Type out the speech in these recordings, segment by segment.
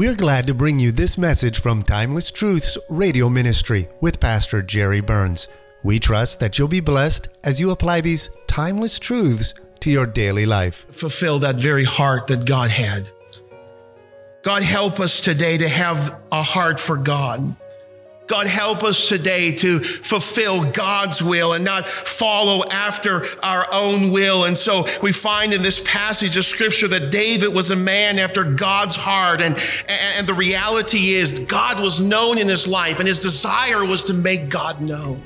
We're glad to bring you this message from Timeless Truths Radio Ministry with Pastor Jerry Burns. We trust that you'll be blessed as you apply these timeless truths to your daily life. Fulfill that very heart that God had. God, help us today to have a heart for God. God, help us today to fulfill God's will and not follow after our own will. And so we find in this passage of scripture that David was a man after God's heart. And the reality is God was known in his life, and his desire was to make God known.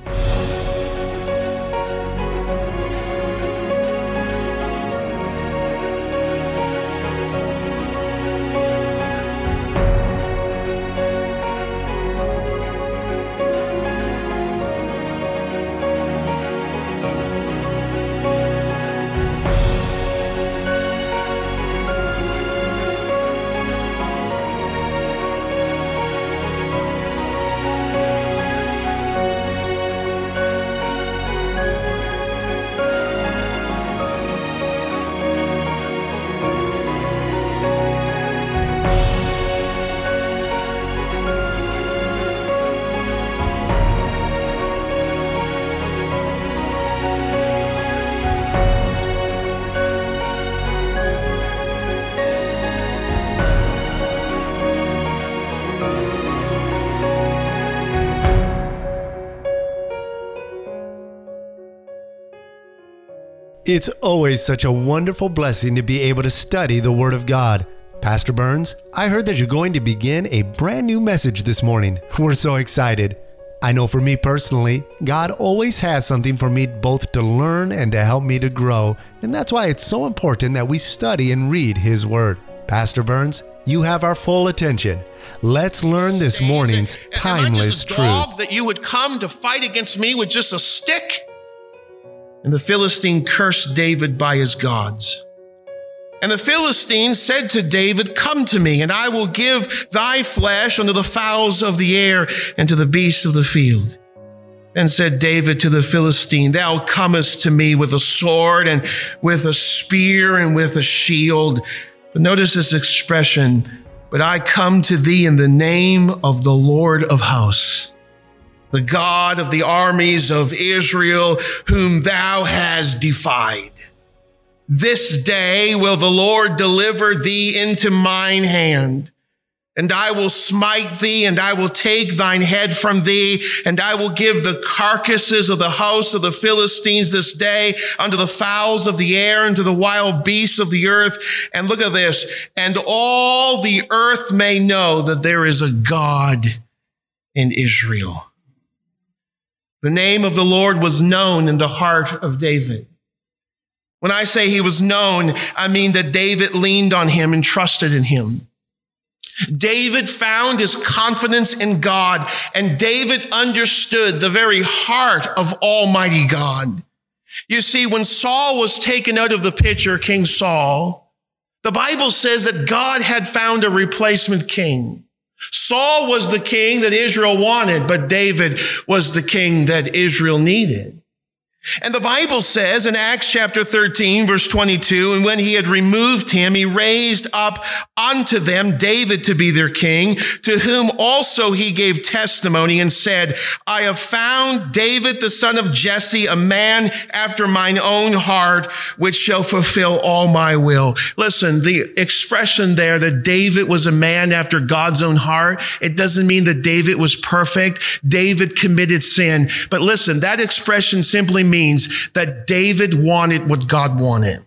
It's always such a wonderful blessing to be able to study the Word of God. Pastor Burns, I heard that you're going to begin a brand new message this morning. We're so excited. I know for me personally, God always has something for me both to learn and to help me to grow. And that's why it's so important that we study and read His Word. Pastor Burns, you have our full attention. Let's learn this morning's timeless truth. Am I just a dog that you would come to fight against me with just a stick? And the Philistine cursed David by his gods. And the Philistine said to David, "Come to me, and I will give thy flesh unto the fowls of the air and to the beasts of the field." And said David to the Philistine, "Thou comest to me with a sword and with a spear and with a shield." But notice this expression, "But I come to thee in the name of the Lord of hosts, the God of the armies of Israel, whom thou hast defied. This day will the Lord deliver thee into mine hand, and I will smite thee, and I will take thine head from thee, and I will give the carcasses of the house of the Philistines this day unto the fowls of the air and to the wild beasts of the earth." And look at this, "and all the earth may know that there is a God in Israel." The name of the Lord was known in the heart of David. When I say he was known, I mean that David leaned on him and trusted in him. David found his confidence in God, and David understood the very heart of Almighty God. You see, when Saul was taken out of the picture, King Saul, the Bible says that God had found a replacement king. Saul was the king that Israel wanted, but David was the king that Israel needed. And the Bible says in Acts chapter 13, verse 22, "And when he had removed him, he raised up unto them David to be their king, to whom also he gave testimony and said, I have found David the son of Jesse, a man after mine own heart, which shall fulfill all my will." Listen, the expression there that David was a man after God's own heart, it doesn't mean that David was perfect. David committed sin. But listen, that expression simply means that David wanted what God wanted.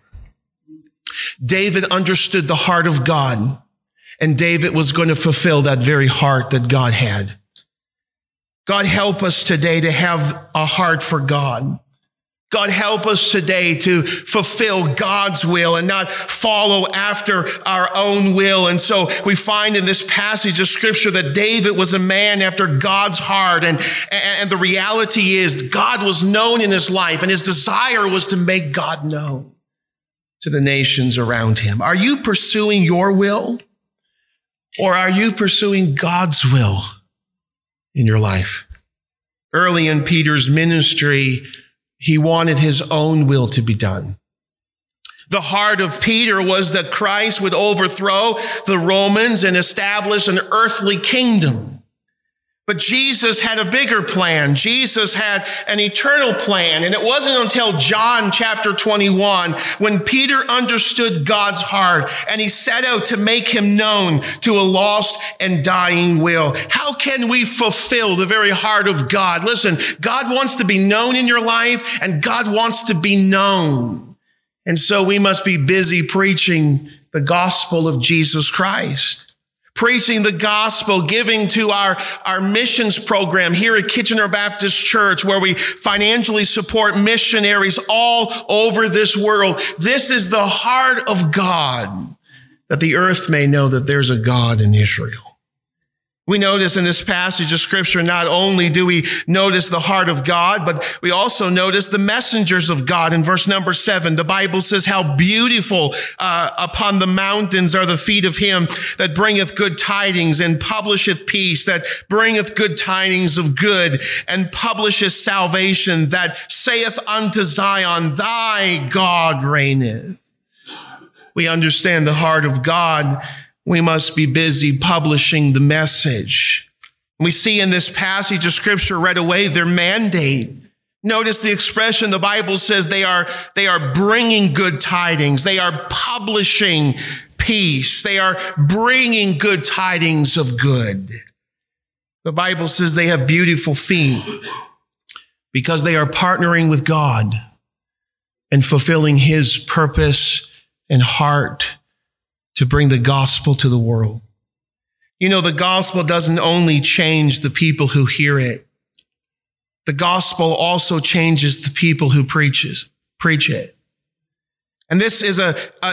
David understood the heart of God, and David was going to fulfill that very heart that God had. God, help us today to have a heart for God. God, help us today to fulfill God's will and not follow after our own will. And so we find in this passage of scripture that David was a man after God's heart. And the reality is God was known in his life, and his desire was to make God known to the nations around him. Are you pursuing your will, or are you pursuing God's will in your life? Early in Peter's ministry, he wanted his own will to be done. The heart of Peter was that Christ would overthrow the Romans and establish an earthly kingdom. But Jesus had a bigger plan. Jesus had an eternal plan. And it wasn't until John chapter 21 when Peter understood God's heart and he set out to make him known to a lost and dying will. How can we fulfill the very heart of God? Listen, God wants to be known in your life and God wants to be known. And so we must be busy preaching the gospel of Jesus Christ. Preaching the gospel, giving to our missions program here at Kitchener Baptist Church, where we financially support missionaries all over this world. This is the heart of God, that the earth may know that there's a God in Israel. We notice in this passage of scripture, not only do we notice the heart of God, but we also notice the messengers of God. In verse number 7, the Bible says, how beautiful upon the mountains are the feet of him that bringeth good tidings and publisheth peace, that bringeth good tidings of good and publisheth salvation, that saith unto Zion, thy God reigneth. We understand the heart of God. We must be busy publishing the message. We see in this passage of scripture right away their mandate. Notice the expression, the Bible says they are bringing good tidings. They are publishing peace. They are bringing good tidings of good. The Bible says they have beautiful feet because they are partnering with God and fulfilling his purpose and heart to bring the gospel to the world. You know, the gospel doesn't only change the people who hear it. The gospel also changes the people who preach it. And this is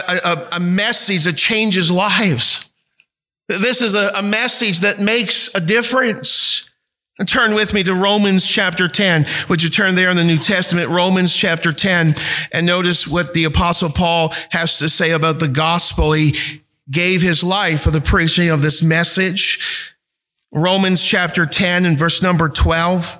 a message that changes lives. This is a message that makes a difference. And turn with me to Romans chapter 10. Would you turn there in the New Testament, Romans chapter 10, and notice what the Apostle Paul has to say about the gospel. He gave his life for the preaching of this message. Romans chapter 10 and verse number 12.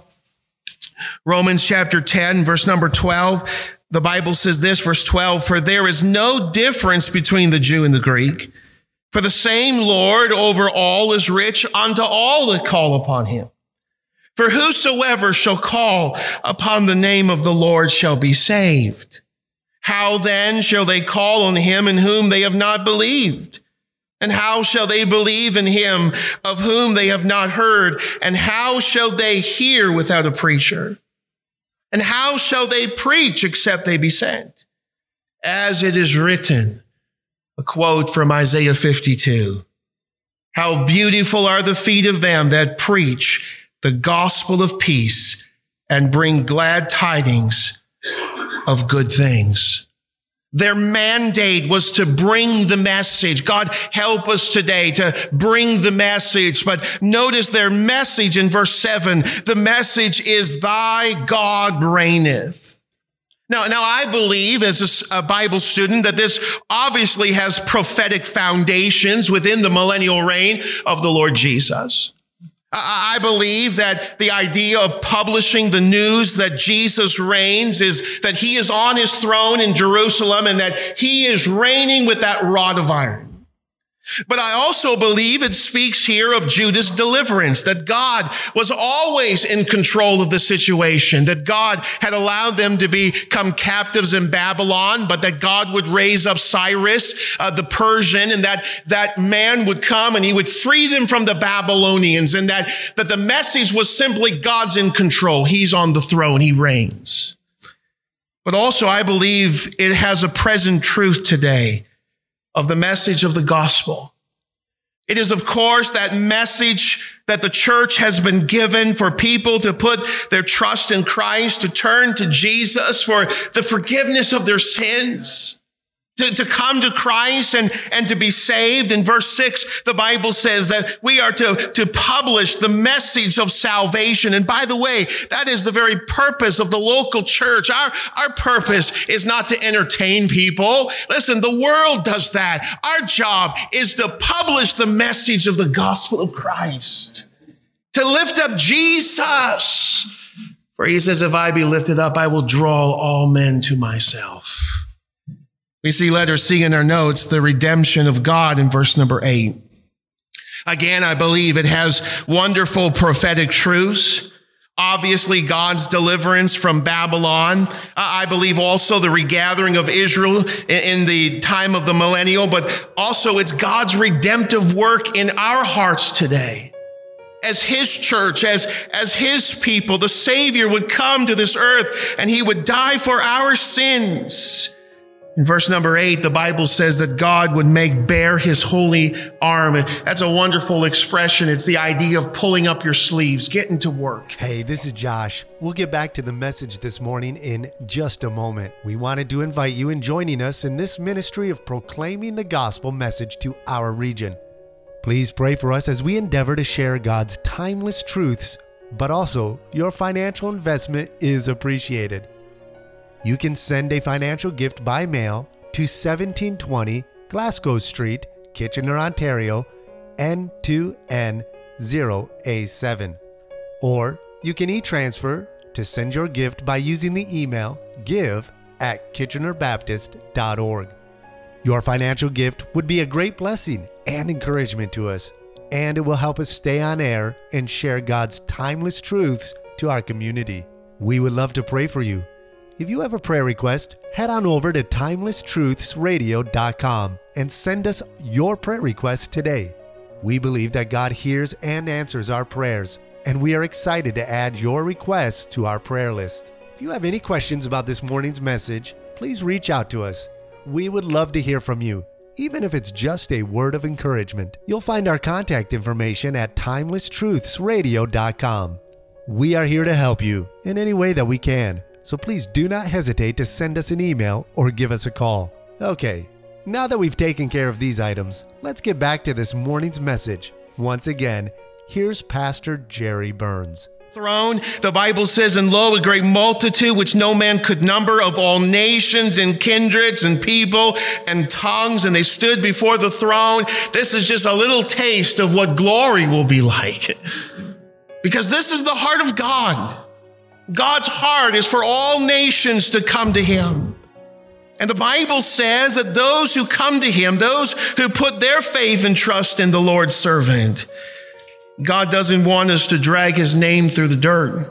Romans chapter 10, verse number 12. The Bible says this, verse 12, for there is no difference between the Jew and the Greek, for the same Lord over all is rich unto all that call upon him. For whosoever shall call upon the name of the Lord shall be saved. How then shall they call on him in whom they have not believed? And how shall they believe in him of whom they have not heard? And how shall they hear without a preacher? And how shall they preach except they be sent? As it is written, a quote from Isaiah 52, how beautiful are the feet of them that preach the gospel of peace and bring glad tidings of good things. Their mandate was to bring the message. God, help us today to bring the message. But notice their message in verse 7. The message is, thy God reigneth. Now I believe as a Bible student that this obviously has prophetic foundations within the millennial reign of the Lord Jesus. I believe that the idea of publishing the news that Jesus reigns is that he is on his throne in Jerusalem and that he is reigning with that rod of iron. But I also believe it speaks here of Judah's deliverance, that God was always in control of the situation, that God had allowed them to become captives in Babylon, but that God would raise up Cyrus, the Persian, and that man would come and he would free them from the Babylonians, and that the message was simply God's in control. He's on the throne. He reigns. But also I believe it has a present truth today of the message of the gospel. It is, of course, that message that the church has been given for people to put their trust in Christ, to turn to Jesus for the forgiveness of their sins, to come to Christ and to be saved. In verse 6, the Bible says that we are to publish the message of salvation. And by the way, that is the very purpose of the local church. Our purpose is not to entertain people. Listen, the world does that. Our job is to publish the message of the gospel of Christ, to lift up Jesus. For he says, if I be lifted up, I will draw all men to myself. We see letter C in our notes, the redemption of God in verse number 8. Again, I believe it has wonderful prophetic truths. Obviously, God's deliverance from Babylon. I believe also the regathering of Israel in the time of the millennial, but also it's God's redemptive work in our hearts today. As his church, as his people, the Savior would come to this earth and he would die for our sins. In verse number 8, the Bible says that God would make bare his holy arm. That's a wonderful expression. It's the idea of pulling up your sleeves, getting to work. Hey, this is Josh. We'll get back to the message this morning in just a moment. We wanted to invite you in joining us in this ministry of proclaiming the gospel message to our region. Please pray for us as we endeavor to share God's timeless truths, but also your financial investment is appreciated. You can send a financial gift by mail to 1720 Glasgow Street, Kitchener, Ontario, N2N0A7. Or you can e-transfer to send your gift by using the email give@kitchenerbaptist.org. Your financial gift would be a great blessing and encouragement to us, and it will help us stay on air and share God's timeless truths to our community. We would love to pray for you. If you have a prayer request, head on over to timelesstruthsradio.com and send us your prayer request today. We believe that God hears and answers our prayers, and we are excited to add your requests to our prayer list. If you have any questions about this morning's message, please reach out to us. We would love to hear from you, even if it's just a word of encouragement. You'll find our contact information at timelesstruthsradio.com. We are here to help you in any way that we can. So please do not hesitate to send us an email or give us a call. Okay, now that we've taken care of these items, let's get back to this morning's message. Once again, here's Pastor Jerry Burns. Throne, the Bible says, and lo, a great multitude which no man could number, of all nations and kindreds and people and tongues, and they stood before the throne. This is just a little taste of what glory will be like. Because this is the heart of God. God's heart is for all nations to come to him. And the Bible says that those who come to him, those who put their faith and trust in the Lord's servant, God doesn't want us to drag his name through the dirt.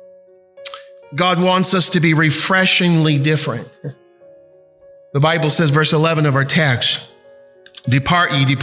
God wants us to be refreshingly different. The Bible says, verse 11 of our text, depart ye,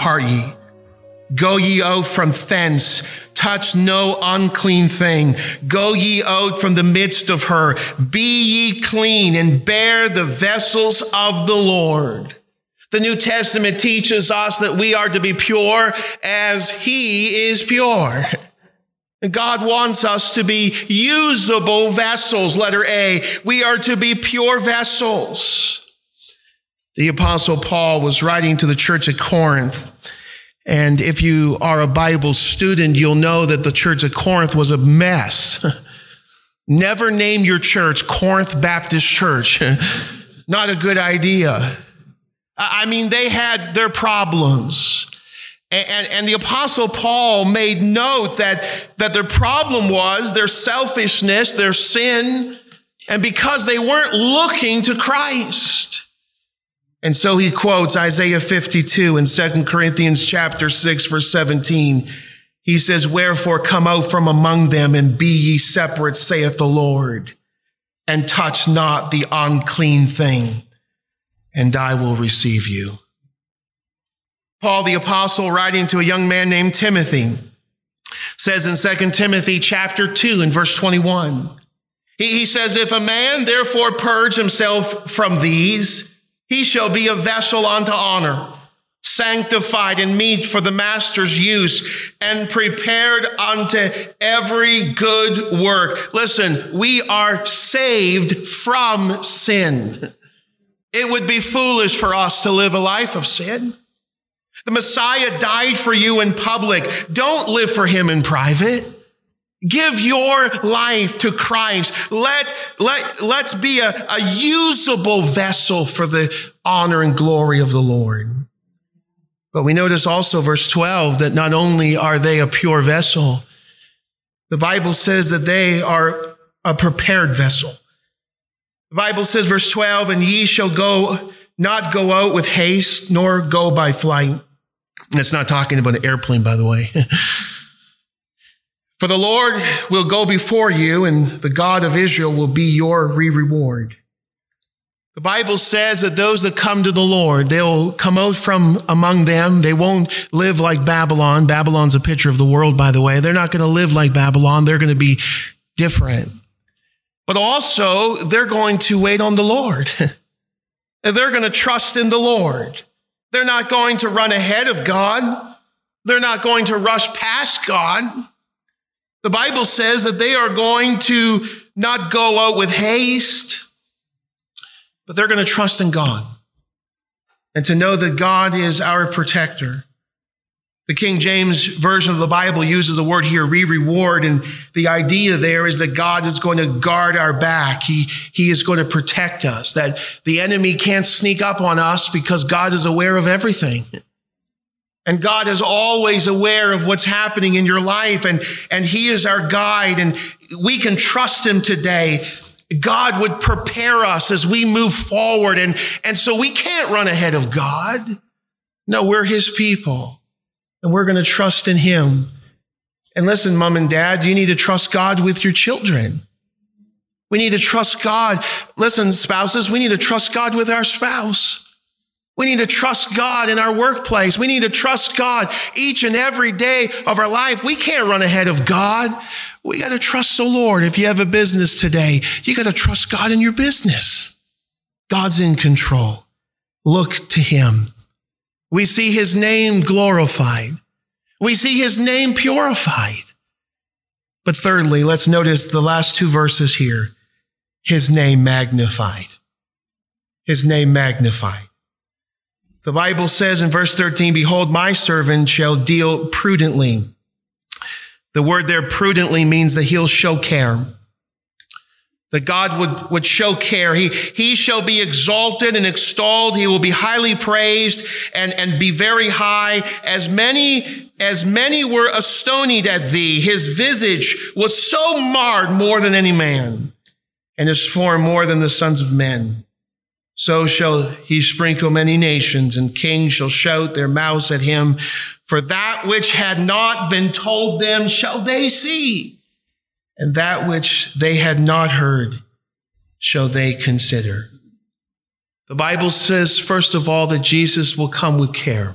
go ye out from thence, touch no unclean thing. Go ye out from the midst of her. Be ye clean and bear the vessels of the Lord. The New Testament teaches us that we are to be pure as he is pure. God wants us to be usable vessels. Letter A, we are to be pure vessels. The Apostle Paul was writing to the church at Corinth. And if you are a Bible student, you'll know that the church at Corinth was a mess. Never name your church Corinth Baptist Church. Not a good idea. I mean, they had their problems. And the Apostle Paul made note that their problem was their selfishness, their sin, and because they weren't looking to Christ. And so he quotes Isaiah 52 and 2 Corinthians chapter 6, verse 17. He says, wherefore come out from among them and be ye separate, saith the Lord, and touch not the unclean thing, and I will receive you. Paul the apostle, writing to a young man named Timothy, says in 2 Timothy chapter 2 and verse 21, he says, if a man therefore purge himself from these, he shall be a vessel unto honor, sanctified and meet for the master's use, and prepared unto every good work. Listen, we are saved from sin. It would be foolish for us to live a life of sin. The Messiah died for you in public. Don't live for him in private. Give your life to Christ. Let's be a usable vessel for the honor and glory of the Lord. But we notice also verse 12 that not only are they a pure vessel, the Bible says that they are a prepared vessel. The Bible says, verse 12, and ye shall go not go out with haste, nor go by flight. That's not talking about an airplane, by the way. For the Lord will go before you, and the God of Israel will be your reward. The Bible says that those that come to the Lord, they'll come out from among them. They won't live like Babylon. Babylon's a picture of the world, by the way. They're not going to live like Babylon. They're going to be different. But also, they're going to wait on the Lord. And they're going to trust in the Lord. They're not going to run ahead of God. They're not going to rush past God. The Bible says that they are going to not go out with haste, but they're going to trust in God and to know that God is our protector. The King James Version of the Bible uses the word here, reward, and the idea there is that God is going to guard our back. He is going to protect us, that the enemy can't sneak up on us because God is aware of everything. And God is always aware of what's happening in your life, and he is our guide, and we can trust him today. God would prepare us as we move forward, and so we can't run ahead of God. No, we're his people, and we're going to trust in him. And listen, mom and dad, you need to trust God with your children. We need to trust God. Listen, spouses, we need to trust God with our spouse. We need to trust God in our workplace. We need to trust God each and every day of our life. We can't run ahead of God. We got to trust the Lord. If you have a business today, you got to trust God in your business. God's in control. Look to him. We see his name glorified. We see his name purified. But thirdly, let's notice the last two verses here. His name magnified. His name magnified. The Bible says in verse 13, behold, my servant shall deal prudently. The word there prudently means that he'll show care. That God would show care. He shall be exalted and extolled. He will be highly praised and be very high. As many were astonied at thee. His visage was so marred more than any man, and his form more than the sons of men. So shall he sprinkle many nations, and kings shall shout their mouths at him. For that which had not been told them shall they see, and that which they had not heard shall they consider. The Bible says, first of all, that Jesus will come with care.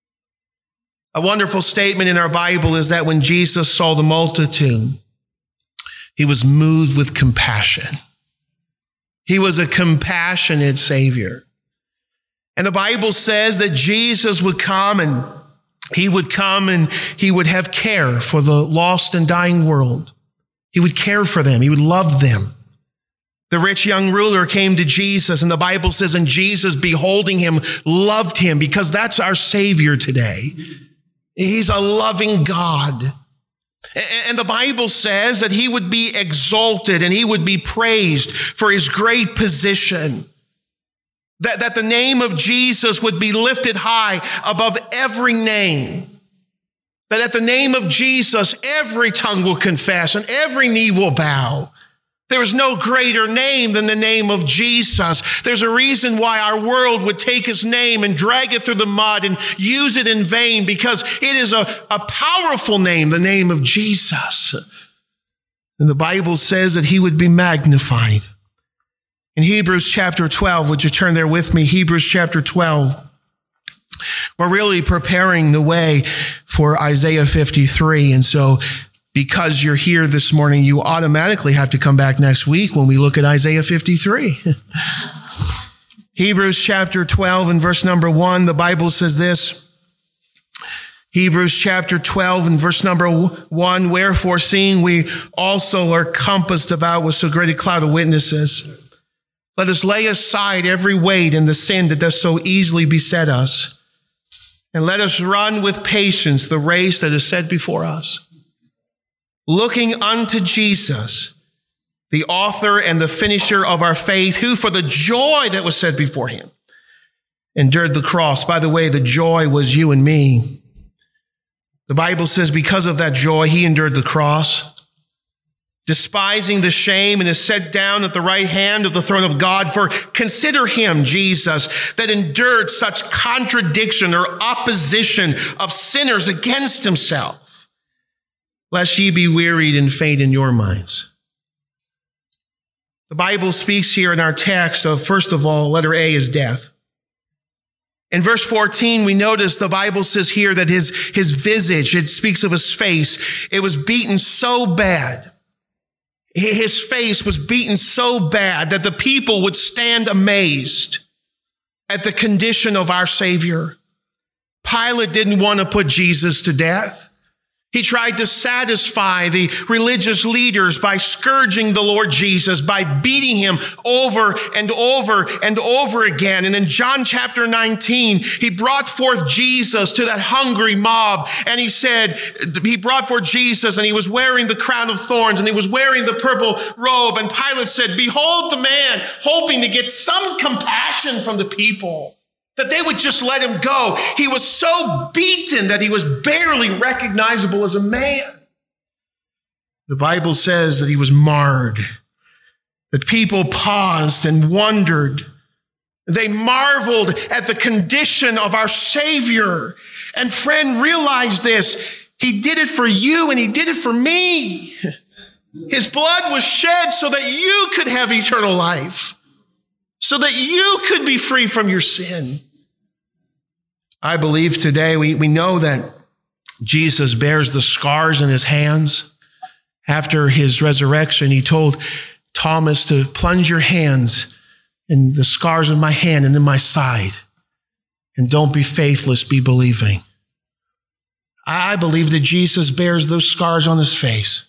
A wonderful statement in our Bible is that when Jesus saw the multitude, he was moved with compassion. He was a compassionate Savior. And the Bible says that Jesus would come and he would have care for the lost and dying world. He would care for them. He would love them. The rich young ruler came to Jesus, and the Bible says, and Jesus, beholding him, loved him, because that's our Savior today. He's a loving God. And the Bible says that he would be exalted and he would be praised for his great position. That the name of Jesus would be lifted high above every name. That at the name of Jesus, every tongue will confess and every knee will bow. There is no greater name than the name of Jesus. There's a reason why our world would take his name and drag it through the mud and use it in vain, because it is a powerful name, the name of Jesus. And the Bible says that he would be magnified. In Hebrews chapter 12, would you turn there with me? Hebrews chapter 12. We're really preparing the way for Isaiah 53. And so because you're here this morning, you automatically have to come back next week when we look at Isaiah 53. Hebrews chapter 12 and verse number 1, the Bible says this. Hebrews chapter 12 and verse number 1, wherefore seeing we also are compassed about with so great a cloud of witnesses, let us lay aside every weight and the sin that does so easily beset us, and let us run with patience the race that is set before us, looking unto Jesus, the author and the finisher of our faith, who for the joy that was set before him endured the cross. By the way, the joy was you and me. The Bible says because of that joy, he endured the cross. despising the shame, and is set down at the right hand of the throne of God. For consider him, Jesus, that endured such contradiction or opposition of sinners against himself, lest ye be wearied and faint in your minds. The Bible speaks here in our text of, first of all, letter A is death. In verse 14, we notice the Bible says here that his visage, it speaks of his face, it was beaten so bad. His face was beaten so bad that the people would stand amazed at the condition of our Savior. Pilate didn't want to put Jesus to death. He tried to satisfy the religious leaders by scourging the Lord Jesus, by beating him over and over and over again. And in John chapter 19, he brought forth Jesus to that hungry mob. And he brought forth Jesus, and he was wearing the crown of thorns, and he was wearing the purple robe. And Pilate said, "Behold the man," hoping to get some compassion from the people, that they would just let him go. He was so beaten that he was barely recognizable as a man. The Bible says that he was marred, that people paused and wondered. They marveled at the condition of our Savior. And friend, realize this. He did it for you and he did it for me. His blood was shed so that you could have eternal life, so that you could be free from your sin. I believe today we know that Jesus bears the scars in his hands. After his resurrection, he told Thomas to plunge your hands in the scars of my hand and in my side. And don't be faithless, be believing. I believe that Jesus bears those scars on his face.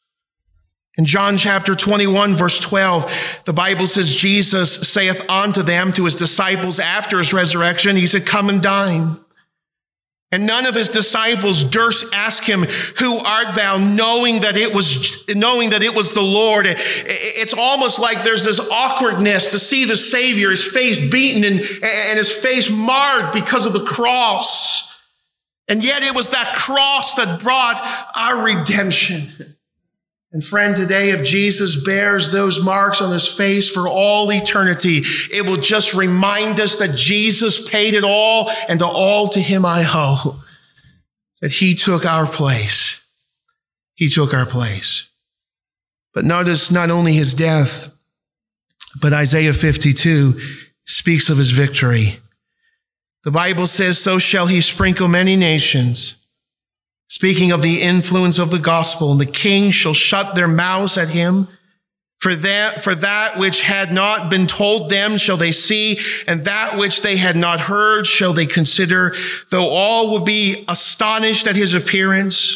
In John chapter 21, verse 12, the Bible says, Jesus saith unto them, to his disciples after his resurrection, he said, "Come and dine." And none of his disciples durst ask him, "Who art thou?" knowing that it was the Lord. It's almost like there's this awkwardness to see the Savior, his face beaten and his face marred because of the cross. And yet it was that cross that brought our redemption. And friend, today, if Jesus bears those marks on his face for all eternity, it will just remind us that Jesus paid it all, and all to him I owe. That he took our place. He took our place. But notice not only his death, but Isaiah 52 speaks of his victory. The Bible says, "So shall he sprinkle many nations." Speaking of the influence of the gospel, "and the kings shall shut their mouths at him. For that which had not been told them shall they see, and that which they had not heard shall they consider, though all will be astonished at his appearance.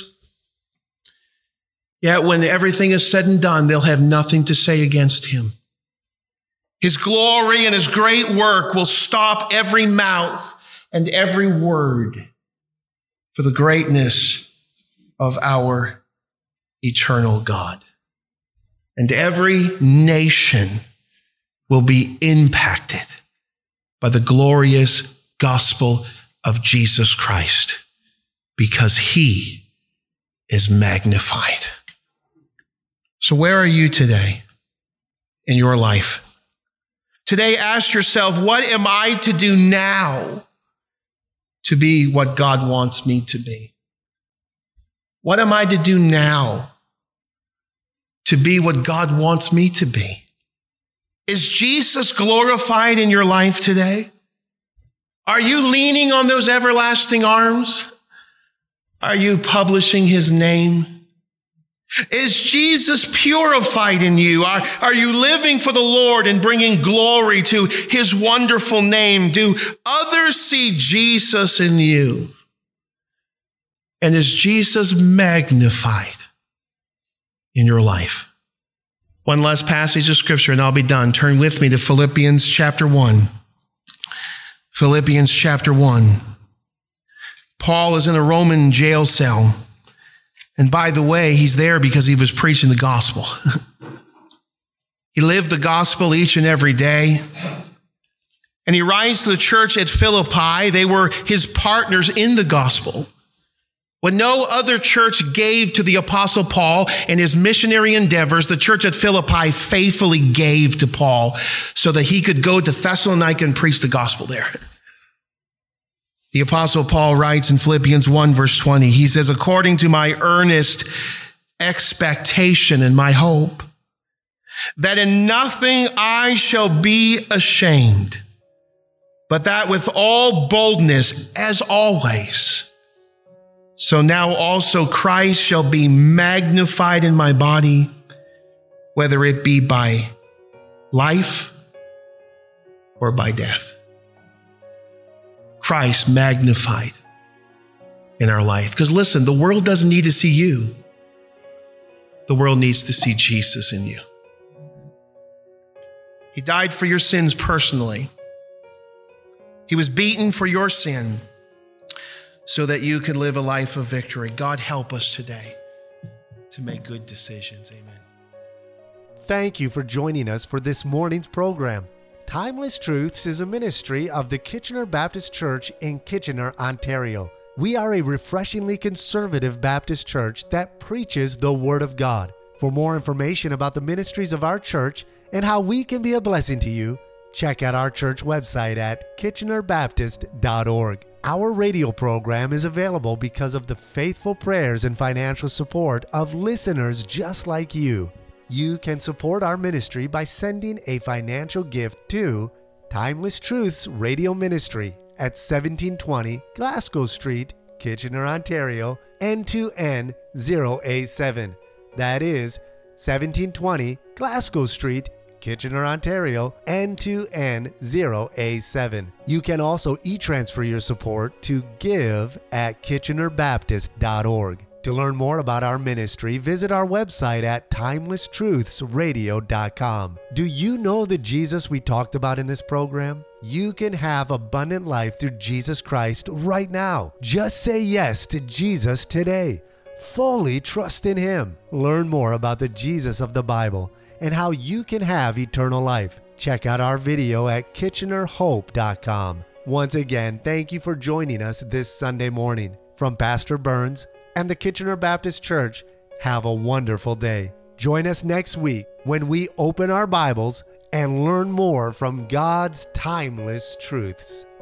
Yet when everything is said and done, they'll have nothing to say against him. His glory and his great work will stop every mouth and every word for the greatness of our eternal God. And every nation will be impacted by the glorious gospel of Jesus Christ, because he is magnified. So where are you today in your life? Today, ask yourself, what am I to do now to be what God wants me to be? What am I to do now to be what God wants me to be? Is Jesus glorified in your life today? Are you leaning on those everlasting arms? Are you publishing his name? Is Jesus purified in you? Are you living for the Lord and bringing glory to his wonderful name? Do others see Jesus in you? And is Jesus magnified in your life? One last passage of scripture and I'll be done. Turn with me to Philippians chapter 1. Philippians chapter 1. Paul is in a Roman jail cell. And by the way, he's there because he was preaching the gospel. He lived the gospel each and every day. And he writes to the church at Philippi. They were his partners in the gospel. What no other church gave to the Apostle Paul in his missionary endeavors, the church at Philippi faithfully gave to Paul so that he could go to Thessalonica and preach the gospel there. The Apostle Paul writes in Philippians 1 verse 20, he says, according to my earnest expectation and my hope, that in nothing I shall be ashamed, but that with all boldness, as always, so now also Christ shall be magnified in my body, whether it be by life or by death. Christ magnified in our life. Because listen, the world doesn't need to see you. The world needs to see Jesus in you. He died for your sins personally. He was beaten for your sin so that you could live a life of victory. God, help us today to make good decisions. Amen. Thank you for joining us for this morning's program. Timeless Truths is a ministry of the Kitchener Baptist Church in Kitchener, Ontario. We are a refreshingly conservative Baptist church that preaches the Word of God. For more information about the ministries of our church and how we can be a blessing to you, check out our church website at kitchenerbaptist.org. Our radio program is available because of the faithful prayers and financial support of listeners just like you. You can support our ministry by sending a financial gift to Timeless Truths Radio Ministry at 1720 Glasgow Street, Kitchener, Ontario, N2N0A7. That is 1720 Glasgow Street, Kitchener, Ontario, N2N0A7. You can also e-transfer your support to give@kitchenerbaptist.org. To learn more about our ministry, visit our website at timelesstruthsradio.com. Do you know the Jesus we talked about in this program? You can have abundant life through Jesus Christ right now. Just say yes to Jesus today. Fully trust in Him. Learn more about the Jesus of the Bible and how you can have eternal life. Check out our video at kitchenerhope.com. Once again, thank you for joining us this Sunday morning. From Pastor Burns and the Kitchener Baptist Church, have a wonderful day. Join us next week when we open our Bibles and learn more from God's timeless truths.